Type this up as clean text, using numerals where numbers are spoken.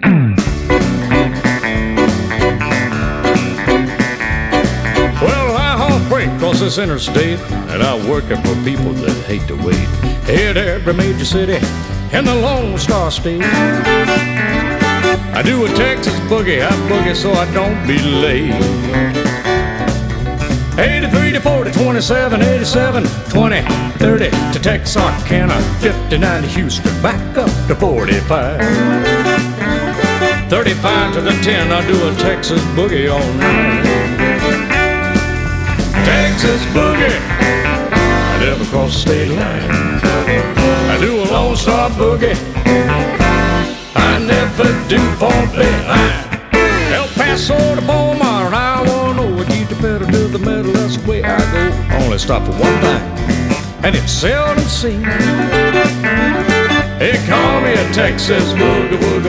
Well, I haul freight across this interstate, and I working for people that hate to wait. Hit every major city in the Lone Star State. I do a Texas boogie, I boogie so I don't be late. 83 to 40, 27, 87, 20, 30 to Texarkana, 59 to Houston, back up to 45. 35 to the 10, I do a Texas boogie all night. Texas boogie, I never cross the state line. I do a Lone Star boogie, I never do Fort-Line. El Paso to Palmar, and I wanna know what you better to the middle, that's the way I go. Only stop for one thing, and it's seldom seen. They call me a Texas boogie woogie.